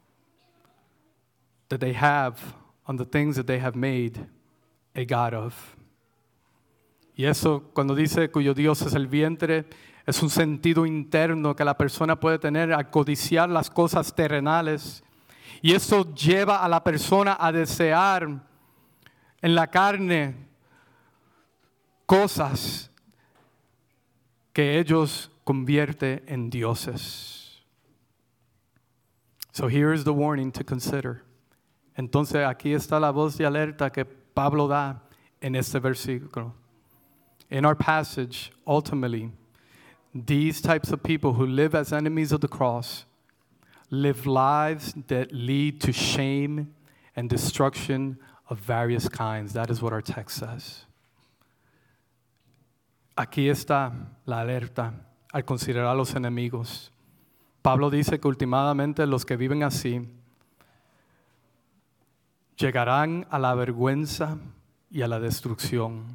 S1: that they have on the things that they have made a God of. Y eso, cuando dice cuyo Dios es el vientre, es un sentido interno que la persona puede tener al codiciar las cosas terrenales. Y eso lleva a la persona a desear en la carne cosas que ellos convierten en dioses. So here is the warning to consider. Entonces aquí está la voz de alerta que Pablo da en este versículo. In our passage, ultimately, these types of people who live as enemies of the cross live lives that lead to shame and destruction of various kinds. That is what our text says. Aquí está la alerta al considerar a los enemigos. Pablo dice que últimamente los que viven así llegarán a la vergüenza y a la destrucción.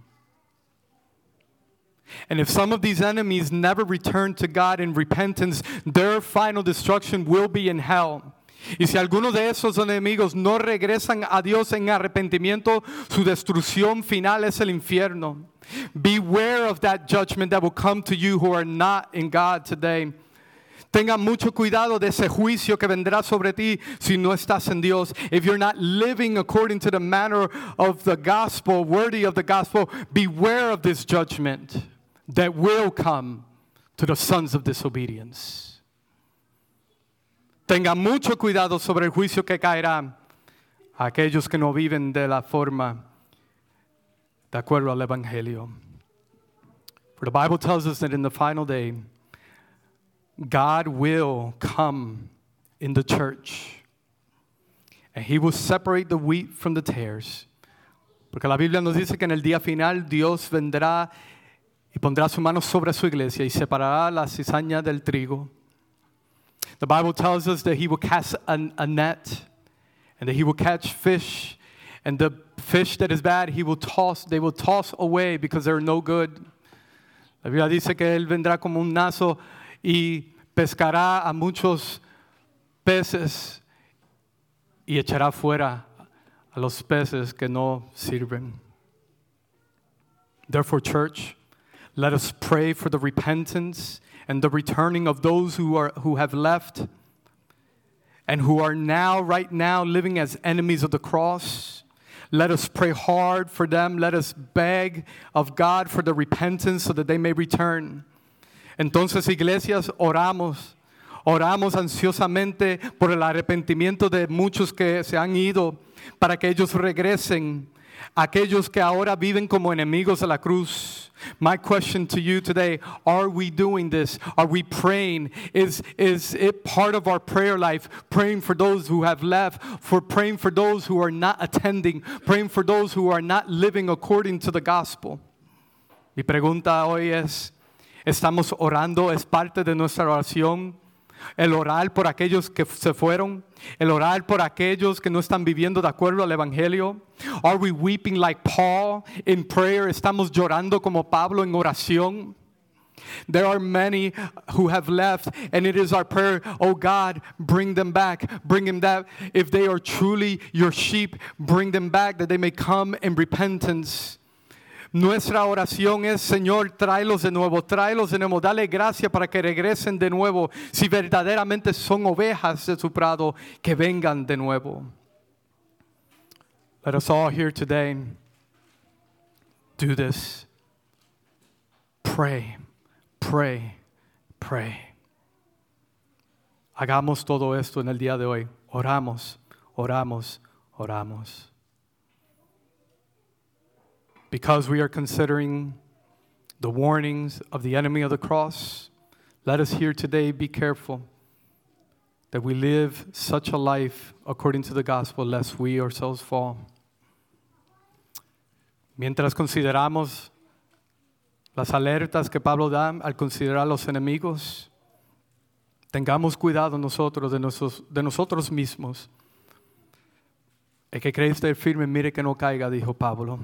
S1: And if some of these enemies never return to God in repentance, their final destruction will be in hell. Y si algunos de esos enemigos no regresan a Dios en arrepentimiento, su destrucción final es el infierno. Beware of that judgment that will come to you who are not in God today. Tenga mucho cuidado de ese juicio que vendrá sobre ti si no estás en Dios. If you're not living according to the manner of the gospel, worthy of the gospel, beware of this judgment that will come to the sons of disobedience. Tenga mucho cuidado sobre el juicio que caerá a aquellos que no viven de la forma de acuerdo al Evangelio. For the Bible tells us that in the final day, God will come in the church and He will separate the wheat from the tares. Porque la Biblia nos dice que en el día final Dios vendrá y pondrá su mano sobre su iglesia y separará la cizaña del trigo. The Bible tells us that He will cast a, a net and that He will catch fish, and the fish that is bad He will toss, they will toss away because they're no good. La Biblia dice que Él vendrá como un nazo y pescará a muchos peces y echará fuera a los peces que no sirven. Therefore, church, let us pray for the repentance and the returning of those who are who have left and who are now, right now, living as enemies of the cross. Let us pray hard for them. Let us beg of God for the repentance so that they may return. Entonces, iglesias, oramos. Oramos ansiosamente por el arrepentimiento de muchos que se han ido. para que ellos regresen, aquellos que ahora viven como enemigos de la cruz. My question to you today, are we doing this? Are we praying? Is, is it part of our prayer life, praying for those who have left, for praying for those who are not attending, praying for those who are not living according to the gospel? Mi pregunta hoy es, ¿estamos orando? ¿Es parte de nuestra oración? El orar por aquellos que se fueron, el orar por aquellos que no están viviendo de acuerdo al evangelio. Are we weeping like Paul in prayer? ¿Estamos llorando como Pablo en oración? There are many who have left, and it is our prayer, oh God, bring them back, bring them back. If they are truly your sheep, bring them back, that they may come in repentance. Nuestra oración es, Señor, tráelos de nuevo, tráelos de nuevo, dale gracia para que regresen de nuevo. Si verdaderamente son ovejas de su prado, que vengan de nuevo. Let us all here today do this. Pray, pray, pray. Hagamos todo esto en el día de hoy. Oramos, oramos, oramos. Because we are considering the warnings of the enemy of the cross, let us here today be careful that we live such a life according to the gospel, lest we ourselves fall. Mientras consideramos las alertas que Pablo da al considerar los enemigos, tengamos cuidado nosotros de, nuestros, de nosotros mismos. El que cree estar firme, mire que no caiga, dijo Pablo.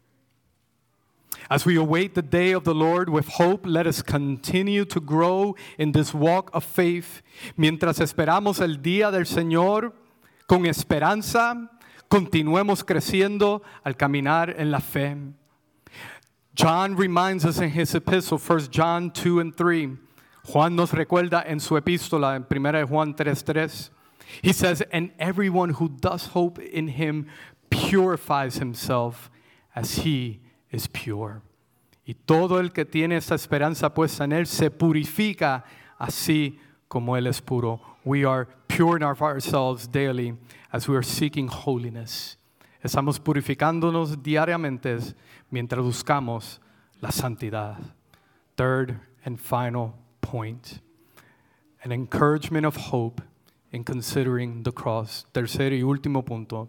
S1: As we await the day of the Lord with hope, let us continue to grow in this walk of faith. Mientras esperamos el día del Señor con esperanza, continuemos creciendo al caminar en la fe. John reminds us in his epistle, First John two and three. Juan nos recuerda en su epístola, en Primera de Juan tres tres. He says, and everyone who does hope in him purifies himself as he is pure. Y todo el que tiene esta esperanza puesta en él se purifica así como él es puro. We are pure in our ourselves daily as we are seeking holiness. Estamos purificándonos diariamente mientras buscamos la santidad. Third and final point, an encouragement of hope in considering the cross. Tercer y último punto,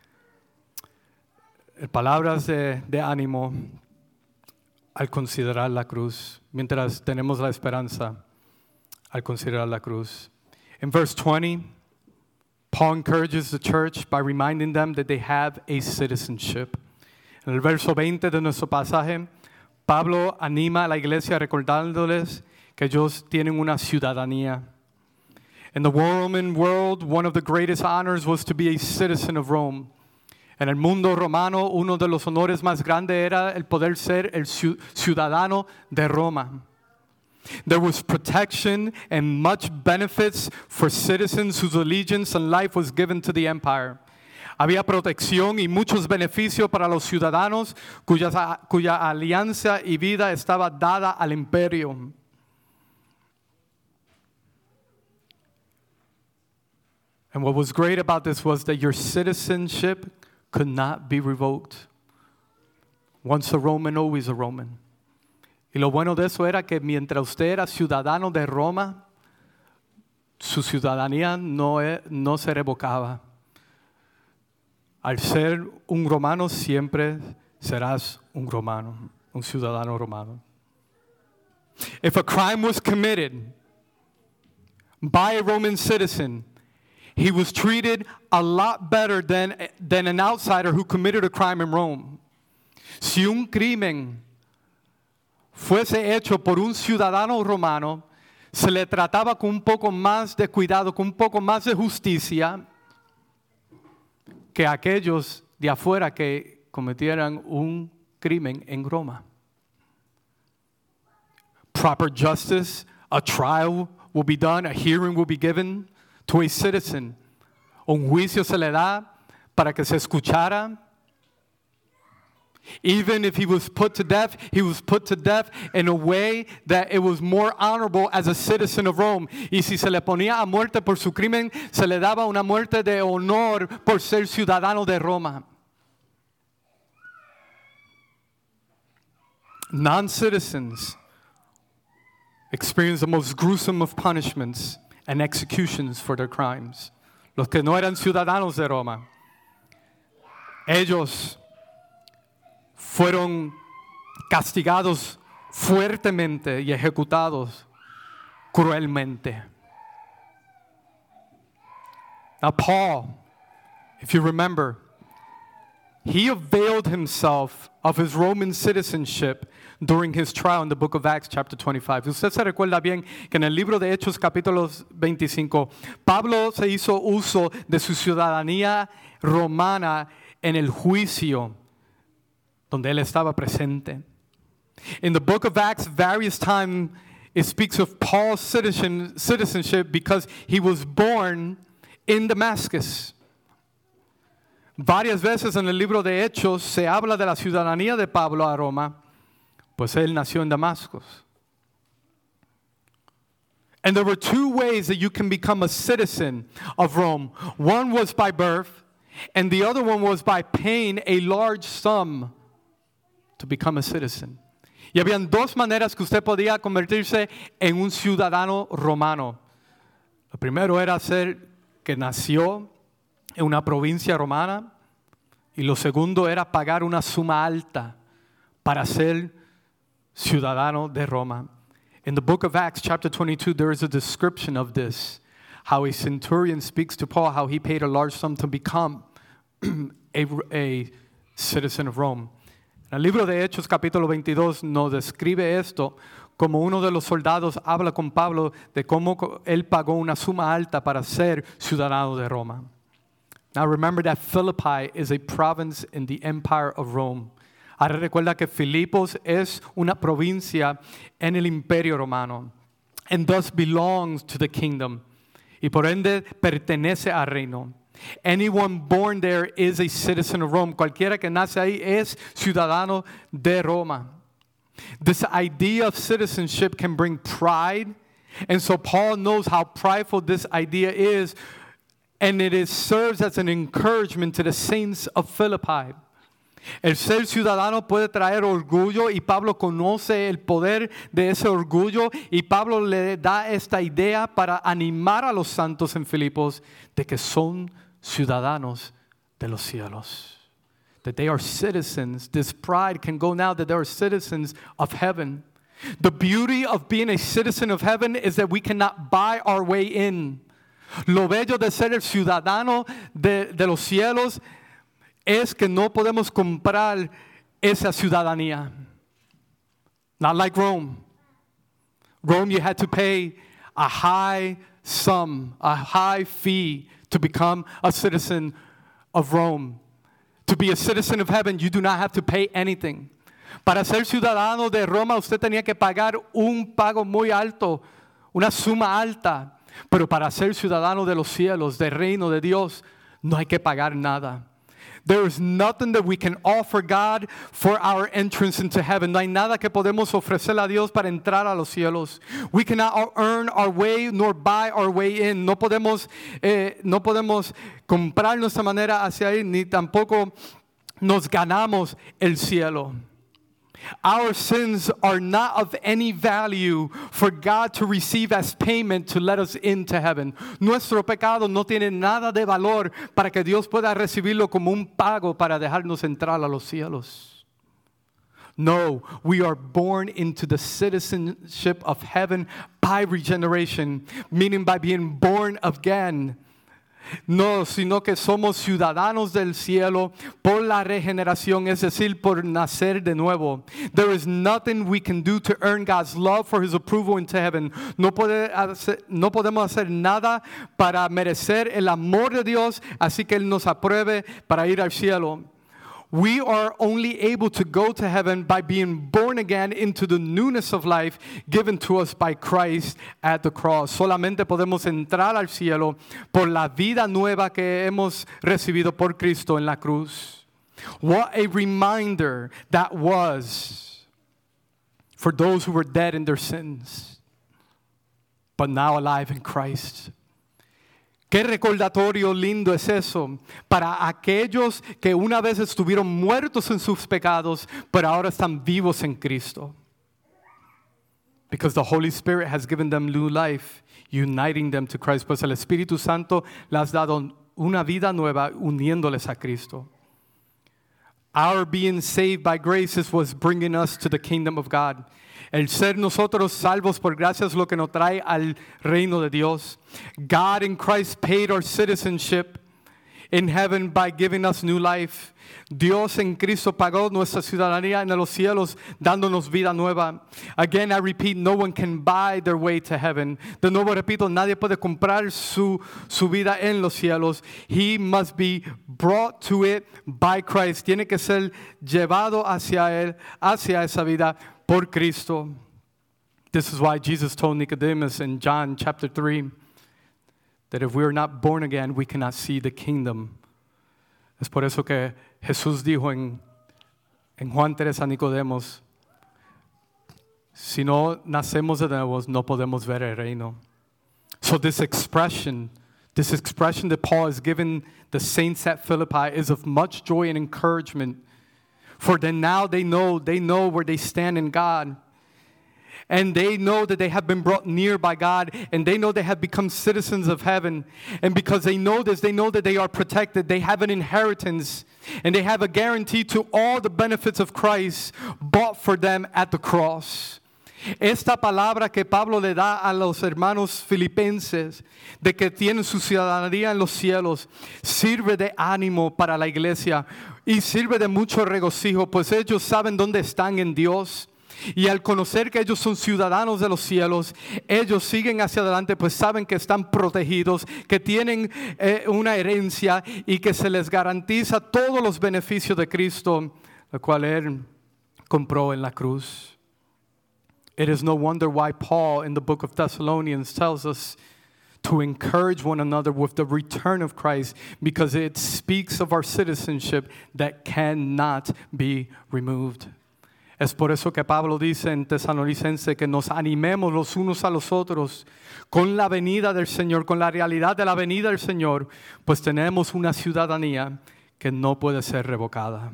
S1: palabras de, de ánimo al considerar la cruz, mientras tenemos la esperanza al considerar la cruz. In verse twenty, Paul encourages the church by reminding them that they have a citizenship. En el verso veinte de nuestro pasaje, Pablo anima a la iglesia recordándoles que ellos tienen una ciudadanía. In the Roman world, one of the greatest honors was to be a citizen of Rome. En el mundo romano, uno de los honores más grandes era el poder ser el ciudadano de Roma. There was protection and much benefits for citizens whose allegiance and life was given to the empire. Había protección y muchos beneficios para los ciudadanos cuya, cuya alianza y vida estaba dada al imperio. And what was great about this was that your citizenship could not be revoked. Once a Roman, always a Roman. Y lo bueno de eso era que mientras usted era ciudadano de Roma, su ciudadanía no, no se revocaba. Al ser un romano, siempre serás un romano, un ciudadano romano. If a crime was committed by a Roman citizen, he was treated a lot better than, than an outsider who committed a crime in Rome. Si un crimen fuese hecho por un ciudadano romano, se le trataba con un poco más de cuidado, con un poco más de justicia que aquellos de afuera que cometieran un crimen en Roma. Proper justice, a trial will be done, a hearing will be given to a citizen. Un juicio se le da para que se escuchara. Even if he was put to death, he was put to death in a way that it was more honorable as a citizen of Rome. Y si se le ponía a muerte por su crimen, se le daba una muerte de honor por ser ciudadano de Roma. Non-citizens experienced the most gruesome of punishments and executions for their crimes. Los que no eran ciudadanos de Roma, ellos fueron castigados fuertemente y ejecutados cruelmente. Now Paul, if you remember, he availed himself of his Roman citizenship during his trial in the book of Acts chapter twenty-five. Usted se recuerda bien que en el libro de Hechos capítulo veinticinco, Pablo se hizo uso de su ciudadanía romana en el juicio donde él estaba presente. In the book of Acts, various times it speaks of Paul's citizen, citizenship because he was born in Damascus. Varias veces en el libro de Hechos se habla de la ciudadanía de Pablo a Roma, pues él nació en Damasco. And there were two ways that you can become a citizen of Rome. One was by birth, and the other one was by paying a large sum to become a citizen. Y habían dos maneras que usted podía convertirse en un ciudadano romano. Lo primero era ser que nació en una provincia romana, y lo segundo era pagar una suma alta para ser ciudadano de Roma. In the book of Acts chapter twenty-two, there is a description of this, how a centurion speaks to Paul, how he paid a large sum to become a, a citizen of Rome. En el libro de Hechos capítulo veintidós nos describe esto como uno de los soldados habla con Pablo de cómo él pagó una suma alta para ser ciudadano de Roma. Now remember that Philippi is a province in the empire of Rome. Ahora recuerda que Filipos es una provincia en el imperio romano, and thus belongs to the kingdom. Y por ende pertenece al reino. Anyone born there is a citizen of Rome. Cualquiera que nace ahí es ciudadano de Roma. This idea of citizenship can bring pride, and so Paul knows how prideful this idea is, and it is, serves as an encouragement to the saints of Philippi. El ser ciudadano puede traer orgullo, y Pablo conoce el poder de ese orgullo, y Pablo le da esta idea para animar a los santos en Filipos de que son ciudadanos de los cielos. That they are citizens. This pride can go now that they are citizens of heaven. The beauty of being a citizen of heaven is that we cannot buy our way in. Lo bello de ser el ciudadano de, de los cielos es que no podemos comprar esa ciudadanía. Not like Rome. Rome, you had to pay a high sum, a high fee to become a citizen of Rome. To be a citizen of heaven, you do not have to pay anything. Para ser ciudadano de Roma, usted tenía que pagar un pago muy alto, una suma alta. Pero para ser ciudadano de los cielos, del reino de Dios, no hay que pagar nada. There is nothing that we can offer God for our entrance into heaven. No hay nada que podemos ofrecerle a Dios para entrar a los cielos. We cannot earn our way nor buy our way in. No podemos, eh, no podemos comprar nuestra manera hacia ahí, ni tampoco nos ganamos el cielo. Our sins are not of any value for God to receive as payment to let us into heaven. Nuestro pecado no tiene nada de valor para que Dios pueda recibirlo como un pago para dejarnos entrar a los cielos. No, we are born into the citizenship of heaven by regeneration, meaning by being born again. No, sino que somos ciudadanos del cielo por la regeneración, es decir, por nacer de nuevo. There is nothing we can do to earn God's love for His approval into heaven. No, puede hacer, no podemos hacer nada para merecer el amor de Dios, así que Él nos apruebe para ir al cielo. We are only able to go to heaven by being born again into the newness of life given to us by Christ at the cross. Solamente podemos entrar al cielo por la vida nueva que hemos recibido por Cristo en la cruz. What a reminder that was for those who were dead in their sins, but now alive in Christ. Qué recordatorio lindo es eso para aquellos que una vez estuvieron muertos en sus pecados, pero ahora están vivos en Cristo. Because the Holy Spirit has given them new life, uniting them to Christ. Pues el Espíritu Santo les ha dado una vida nueva, uniéndoles a Cristo. Our being saved by grace is what's bringing us to the kingdom of God. El ser nosotros salvos por gracia es lo que nos trae al reino de Dios. God in Christ paid our citizenship in heaven by giving us new life. Dios en Cristo pagó nuestra ciudadanía en los cielos, dándonos vida nueva. Again, I repeat, no one can buy their way to heaven. De nuevo repito, nadie puede comprar su, su vida en los cielos. He must be brought to it by Christ. Tiene que ser llevado hacia él, hacia esa vida por Cristo. This is why Jesus told Nicodemus in John chapter three that if we are not born again, we cannot see the kingdom. Es por eso que Jesús dijo en, en Juan tres a Nicodemos, si no nacemos de nuevo, no podemos ver el reino. So this expression, this expression that Paul has given the saints at Philippi is of much joy and encouragement. For then now they know, they know where they stand in God. And they know that they have been brought near by God. And they know they have become citizens of heaven. And because they know this, they know that they are protected. They have an inheritance. And they have a guarantee to all the benefits of Christ bought for them at the cross. Esta palabra que Pablo le da a los hermanos filipenses de que tienen su ciudadanía en los cielos sirve de ánimo para la iglesia y sirve de mucho regocijo, pues ellos saben dónde están en Dios. Y al conocer que ellos son ciudadanos de los cielos, ellos siguen hacia adelante, pues saben que están protegidos, que tienen eh, una herencia y que se les garantiza todos los beneficios de Cristo, lo cual Él compró en la cruz. It is no wonder why Paul in the book of Thessalonians tells us to encourage one another with the return of Christ, because it speaks of our citizenship that cannot be removed. Es por eso que Pablo dice en Tesalonicense que nos animemos los unos a los otros con la venida del Señor, con la realidad de la venida del Señor, pues tenemos una ciudadanía que no puede ser revocada.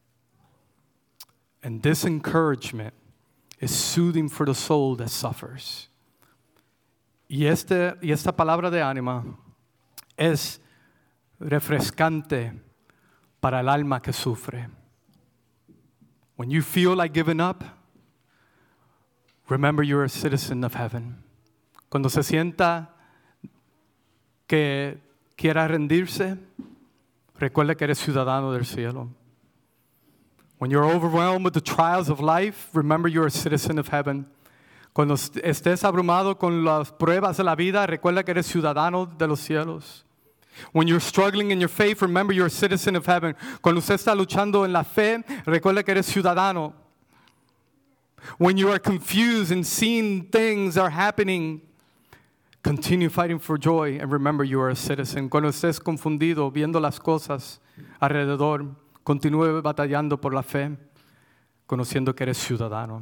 S1: And this encouragement is soothing for the soul that suffers. Y, este, y esta palabra de ánimo es refrescante para el alma que sufre. When you feel like giving up, remember you're a citizen of heaven. Cuando se sienta que quiera rendirse, recuerde que eres ciudadano del cielo. When you're overwhelmed with the trials of life, remember you're a citizen of heaven. Cuando estés abrumado con las pruebas de la vida, recuerda que eres ciudadano de los cielos. When you're struggling in your faith, remember you're a citizen of heaven. Cuando usted está luchando en la fe, recuerda que eres ciudadano. When you are confused and seeing things are happening, continue fighting for joy and remember you are a citizen. Cuando estés confundido viendo las cosas alrededor, continúe batallando por la fe, conociendo que eres ciudadano.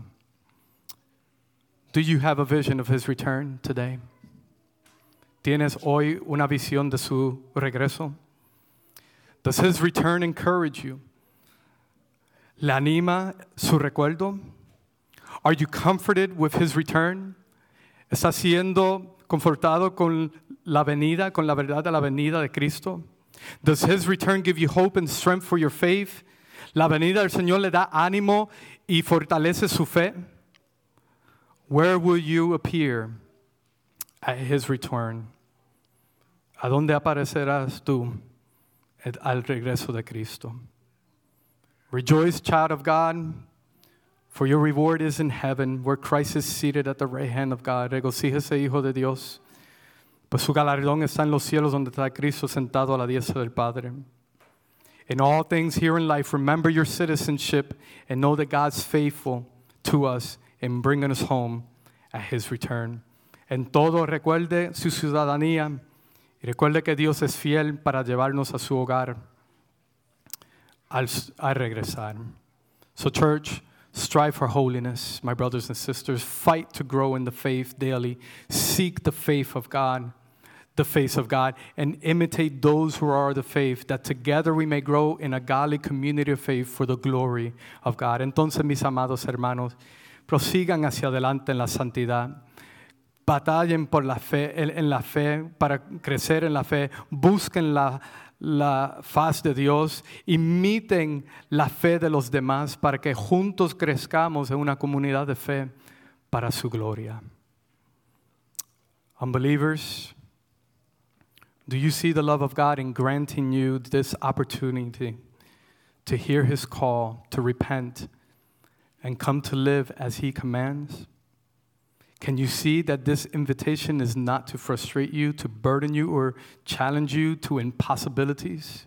S1: Do you have a vision of His return today? ¿Tienes hoy una visión de su regreso? Does His return encourage you? ¿Le anima su recuerdo? Are you comforted with His return? ¿Estás siendo confortado con la venida, con la verdad de la venida de Cristo? Does His return give you hope and strength for your faith? ¿La venida del Señor le da ánimo y fortalece su fe? Where will you appear at His return? ¿A dónde aparecerás tú al regreso de Cristo? Rejoice, child of God, for your reward is in heaven, where Christ is seated at the right hand of God. Regocíjese, hijo de Dios, pues su galardón está en los cielos, donde está Cristo sentado a la diestra del Padre. In all things here in life, remember your citizenship and know that God's faithful to us in bringing us home at His return. En todo recuerde su ciudadanía y recuerde que Dios es fiel para llevarnos a su hogar al, al regresar. So church, strive for holiness, my brothers and sisters. Fight to grow in the faith daily. Seek the faith of God, the face of God, and imitate those who are the faith, that together we may grow in a godly community of faith for the glory of God. Entonces, mis amados hermanos, prosigan hacia adelante en la santidad. Batallen por la fe, en, en la fe, para crecer en la fe. Busquen la, la faz de Dios. Imiten la fe de los demás para que juntos crezcamos en una comunidad de fe para su gloria. Unbelievers, do you see the love of God in granting you this opportunity to hear His call, to repent, and come to live as He commands? Can you see that this invitation is not to frustrate you, to burden you, or challenge you to impossibilities?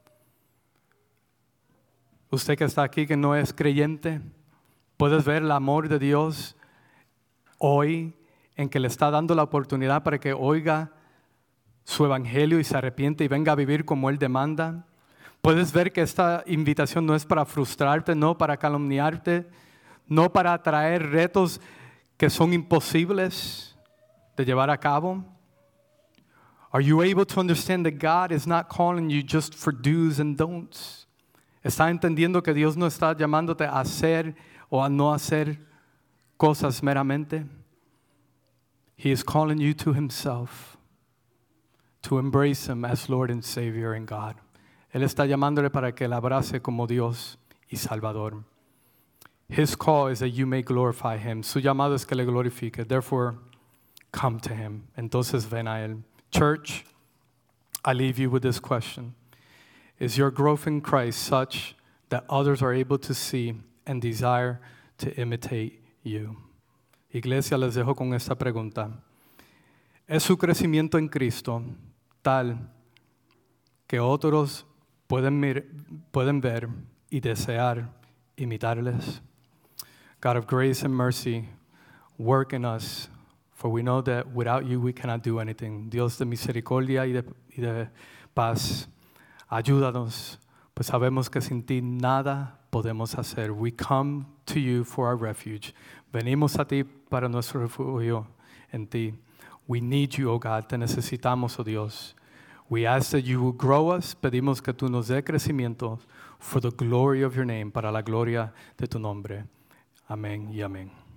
S1: Usted que está aquí, que no es creyente, puedes ver el amor de Dios hoy en que le está dando la oportunidad para que oiga su evangelio y se arrepiente y venga a vivir como Él demanda. Puedes ver que esta invitación no es para frustrarte, no para calumniarte, no para traer retos que son imposibles de llevar a cabo. Are you able to understand that God is not calling you just for do's and don'ts? ¿Está entendiendo que Dios no está llamándote a hacer o a no hacer cosas meramente? He is calling you to Himself, to embrace Him as Lord and Savior and God. Él está llamándole para que le abrace como Dios y Salvador. His call is that you may glorify Him. Su llamado es que le glorifique. Therefore, come to Him. Entonces ven a Él. Church, I leave you with this question. Is your growth in Christ such that others are able to see and desire to imitate you? Iglesia, les dejo con esta pregunta. ¿Es su crecimiento en Cristo tal que otros pueden, mir- pueden ver y desear imitarles? God of grace and mercy, work in us, for we know that without you we cannot do anything. Dios de misericordia y de, y de paz, ayúdanos, pues sabemos que sin ti nada podemos hacer. We come to you for our refuge. Venimos a ti para nuestro refugio en ti. We need you, oh God, te necesitamos, oh Dios. We ask that you will grow us, pedimos que tú nos dé crecimiento for the glory of your name, para la gloria de tu nombre. Amén y amén.